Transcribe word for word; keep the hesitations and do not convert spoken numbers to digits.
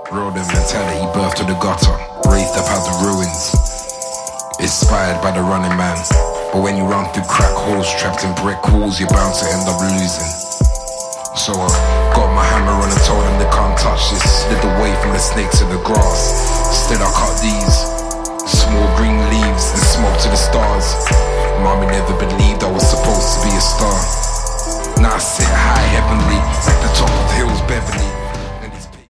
Road and mentality, birth to the gutter. Raised up out the ruins, inspired by the running man. But when you run through crack holes, trapped in brick walls, you're bound to end up losing. So I got my hammer on and told them they can't touch this. Slid away from the snakes in the grass. Instead I cut these small green leaves and smoke to the stars. Mommy never believed I was supposed to be a star. Now I sit high heavenly, at the top of hills Beverly.